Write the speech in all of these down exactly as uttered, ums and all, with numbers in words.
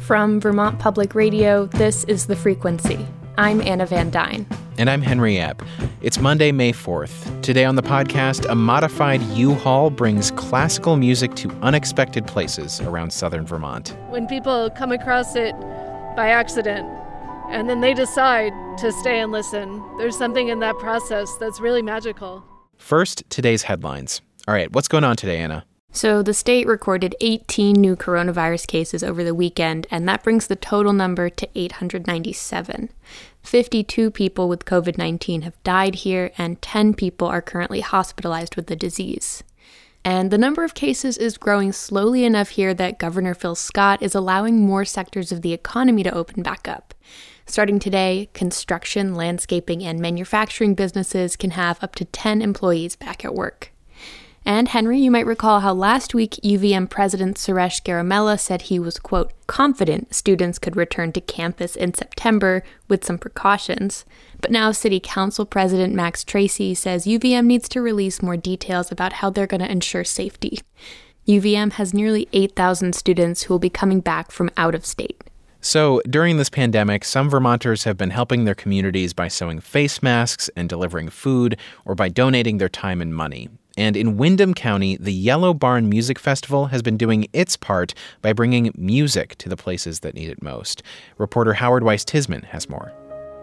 From Vermont Public Radio, this is The Frequency. I'm Anna Van Dyne. And I'm Henry Epp. It's Monday, May fourth. Today on the podcast, a modified U-Haul brings classical music to unexpected places around southern Vermont. When people come across it by accident, and then they decide to stay and listen, there's something in that process that's really magical. First, today's headlines. All right, what's going on today, Anna? So the state recorded eighteen new coronavirus cases over the weekend, and that brings the total number to eight hundred ninety-seven. fifty-two people with covid nineteen have died here, and ten people are currently hospitalized with the disease. And the number of cases is growing slowly enough here that Governor Phil Scott is allowing more sectors of the economy to open back up. Starting today, construction, landscaping, and manufacturing businesses can have up to ten employees back at work. And Henry, you might recall how last week U V M President Suresh Garamella said he was, quote, confident students could return to campus in September with some precautions. But now City Council President Max Tracy says U V M needs to release more details about how they're going to ensure safety. U V M has nearly eight thousand students who will be coming back from out of state. So, during this pandemic, some Vermonters have been helping their communities by sewing face masks and delivering food, or by donating their time and money. And in Windham County, the Yellow Barn Music Festival has been doing its part by bringing music to the places that need it most. Reporter Howard Weiss-Tisman has more.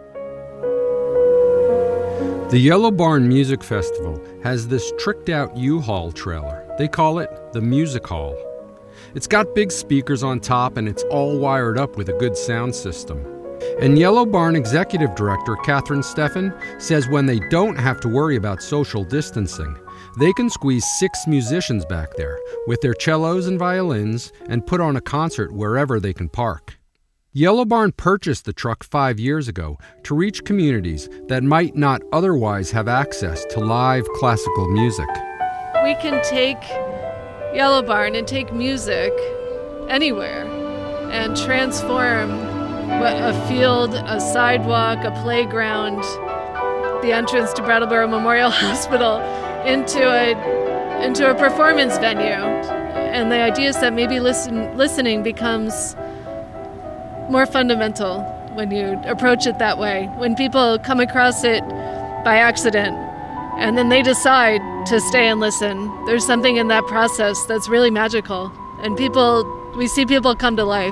The Yellow Barn Music Festival has this tricked-out U-Haul trailer. They call it the Music Hall. It's got big speakers on top, and it's all wired up with a good sound system. And Yellow Barn Executive Director Catherine Steffen says when they don't have to worry about social distancing, they can squeeze six musicians back there with their cellos and violins and put on a concert wherever they can park. Yellow Barn purchased the truck five years ago to reach communities that might not otherwise have access to live classical music. We can take Yellow Barn and take music anywhere and transform a field, a sidewalk, a playground, the entrance to Brattleboro Memorial Hospital into a into a performance venue. And the idea is that maybe listen, listening becomes more fundamental when you approach it that way. When people come across it by accident, and then they decide to stay and listen, there's something in that process that's really magical. And people, we see people come to life.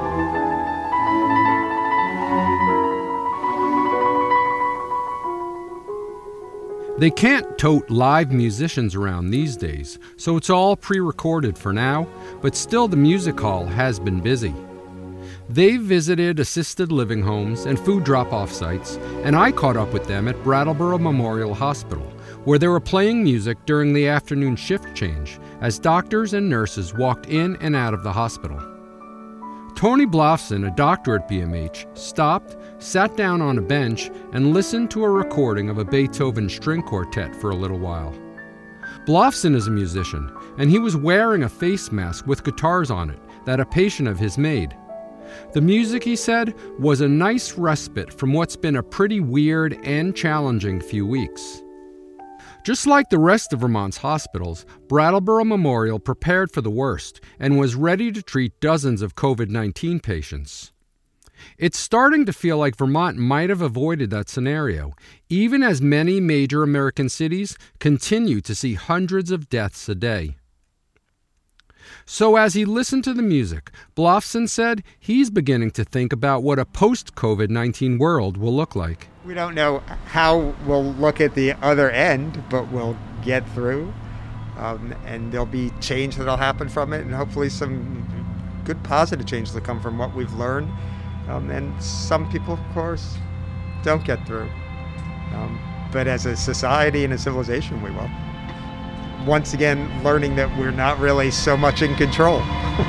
They can't tote live musicians around these days, so it's all pre-recorded for now, but still the music hall has been busy. They've visited assisted living homes and food drop-off sites, and I caught up with them at Brattleboro Memorial Hospital, where they were playing music during the afternoon shift change as doctors and nurses walked in and out of the hospital. Tony Blofson, a doctor at B M H, stopped, sat down on a bench, and listened to a recording of a Beethoven string quartet for a little while. Blofson is a musician, and he was wearing a face mask with guitars on it that a patient of his made. The music, he said, was a nice respite from what's been a pretty weird and challenging few weeks. Just like the rest of Vermont's hospitals, Brattleboro Memorial prepared for the worst and was ready to treat dozens of covid nineteen patients. It's starting to feel like Vermont might have avoided that scenario, even as many major American cities continue to see hundreds of deaths a day. So as he listened to the music, Blofson said he's beginning to think about what a post-covid nineteen world will look like. We don't know how we'll look at the other end, but we'll get through. Um, and there'll be change that'll happen from it, and hopefully some good positive change will come from what we've learned. Um, and some people, of course, don't get through. Um, but as a society and a civilization, we will. Once again, learning that we're not really so much in control.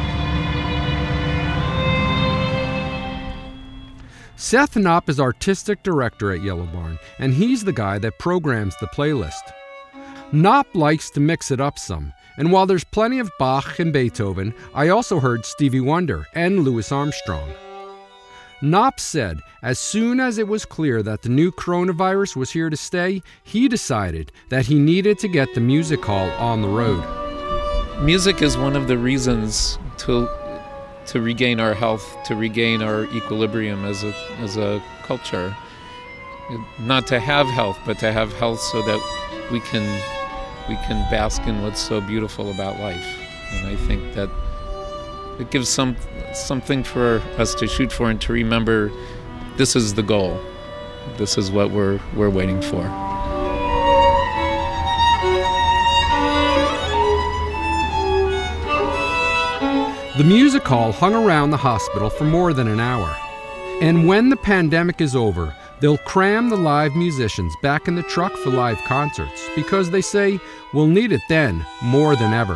Seth Knopp is artistic director at Yellow Barn, and he's the guy that programs the playlist. Knopp likes to mix it up some, and while there's plenty of Bach and Beethoven, I also heard Stevie Wonder and Louis Armstrong. Knopp said as soon as it was clear that the new coronavirus was here to stay, he decided that he needed to get the music hall on the road. Music is one of the reasons to to regain our health, to regain our equilibrium as a as a culture. Not to have health, but to have health so that we can we can bask in what's so beautiful about life. And I think that it gives some something for us to shoot for and to remember this is the goal. This is what we're we're waiting for. The music hall hung around the hospital for more than an hour. And when the pandemic is over, they'll cram the live musicians back in the truck for live concerts because they say we'll need it then more than ever.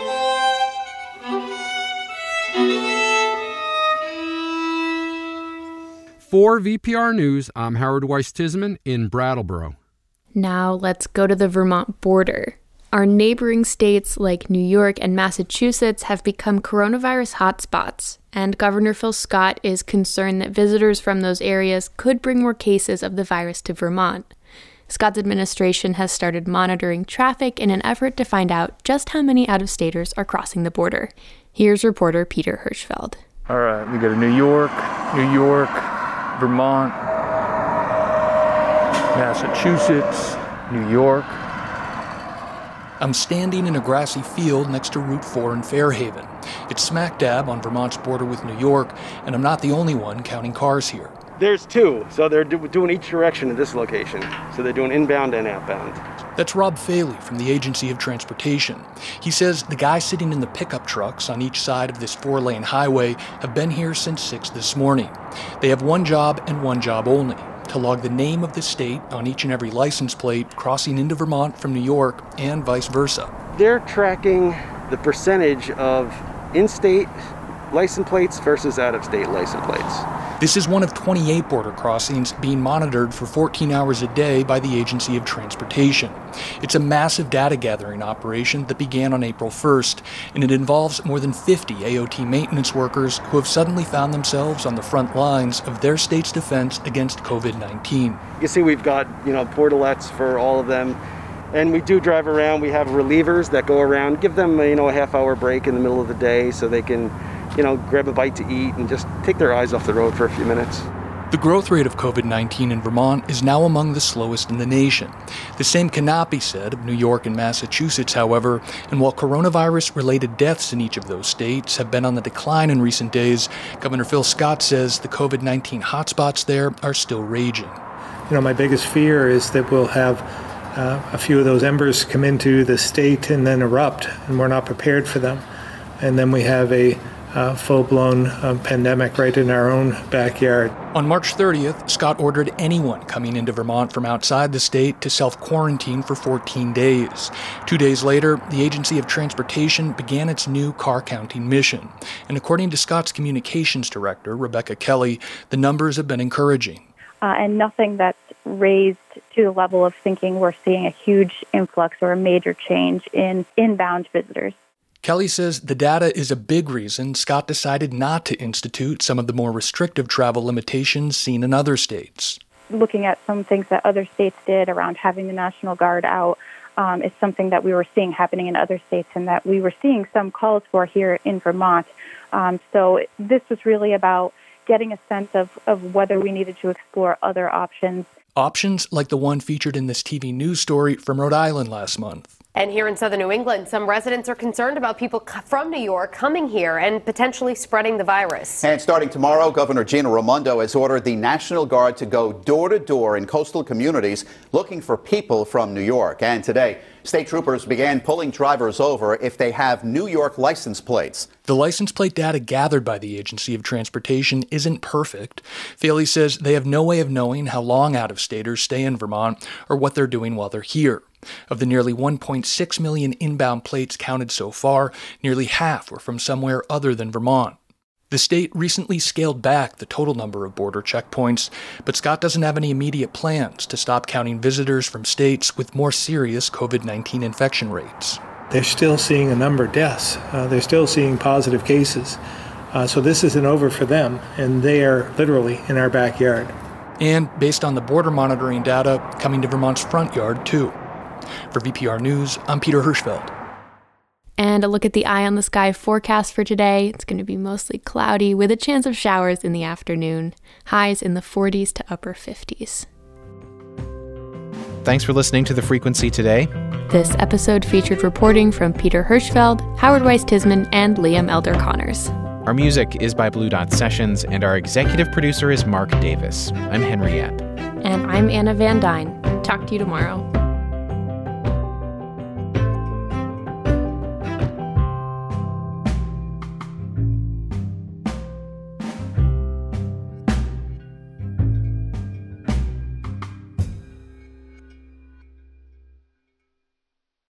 For V P R News, I'm Howard Weiss-Tisman in Brattleboro. Now let's go to the Vermont border. Our neighboring states like New York and Massachusetts have become coronavirus hotspots, and Governor Phil Scott is concerned that visitors from those areas could bring more cases of the virus to Vermont. Scott's administration has started monitoring traffic in an effort to find out just how many out-of-staters are crossing the border. Here's reporter Peter Hirschfeld. All right, we go to New York, New York, Vermont, Massachusetts, New York. I'm standing in a grassy field next to Route four in Fairhaven. It's smack dab on Vermont's border with New York, and I'm not the only one counting cars here. There's two, so they're do- doing each direction at this location. So they're doing inbound and outbound. That's Rob Faley from the Agency of Transportation. He says the guys sitting in the pickup trucks on each side of this four-lane highway have been here since six this morning. They have one job and one job only: to log the name of the state on each and every license plate crossing into Vermont from New York and vice versa. They're tracking the percentage of in-state license plates versus out-of-state license plates. This is one of twenty-eight border crossings being monitored for fourteen hours a day by the Agency of Transportation. It's a massive data gathering operation that began on April first, and it involves more than fifty A O T maintenance workers who have suddenly found themselves on the front lines of their state's defense against covid nineteen. You see we've got, you know, portalets for all of them. And we do drive around. We have relievers that go around, give them, you know, a half hour break in the middle of the day so they can, you know, grab a bite to eat and just take their eyes off the road for a few minutes. The growth rate of covid nineteen in Vermont is now among the slowest in the nation. The same cannot be said of New York and Massachusetts, however, and while coronavirus-related deaths in each of those states have been on the decline in recent days, Governor Phil Scott says the covid nineteen hotspots there are still raging. You know, my biggest fear is that we'll have uh, a few of those embers come into the state and then erupt, and we're not prepared for them. And then we have a Uh, full-blown uh, pandemic right in our own backyard. On March thirtieth, Scott ordered anyone coming into Vermont from outside the state to self-quarantine for fourteen days. Two days later, the Agency of Transportation began its new car-counting mission. And according to Scott's communications director, Rebecca Kelly, the numbers have been encouraging. Uh, and nothing that's raised to the level of thinking we're seeing a huge influx or a major change in inbound visitors. Kelly says the data is a big reason Scott decided not to institute some of the more restrictive travel limitations seen in other states. Looking at some things that other states did around having the National Guard out um, is something that we were seeing happening in other states and that we were seeing some calls for here in Vermont. Um, so this was really about getting a sense of, of whether we needed to explore other options. Options like the one featured in this T V news story from Rhode Island last month. And here in southern New England, some residents are concerned about people from New York coming here and potentially spreading the virus. And starting tomorrow, Governor Gina Raimondo has ordered the National Guard to go door to door in coastal communities looking for people from New York. And today, state troopers began pulling drivers over if they have New York license plates. The license plate data gathered by the Agency of Transportation isn't perfect. Faley says they have no way of knowing how long out-of-staters stay in Vermont or what they're doing while they're here. Of the nearly one point six million inbound plates counted so far, nearly half were from somewhere other than Vermont. The state recently scaled back the total number of border checkpoints, but Scott doesn't have any immediate plans to stop counting visitors from states with more serious covid nineteen infection rates. They're still seeing a number of deaths. Uh, they're still seeing positive cases. Uh, so this isn't over for them, and they are literally in our backyard. And based on the border monitoring data, coming to Vermont's front yard, too. For V P R News, I'm Peter Hirschfeld. And a look at the eye on the sky forecast for today. It's going to be mostly cloudy with a chance of showers in the afternoon. Highs in the forties to upper fifties. Thanks for listening to The Frequency today. This episode featured reporting from Peter Hirschfeld, Howard Weiss-Tisman, and Liam Elder Connors. Our music is by Blue Dot Sessions, and our executive producer is Mark Davis. I'm Henry Epp. And I'm Anna Van Dyne. Talk to you tomorrow.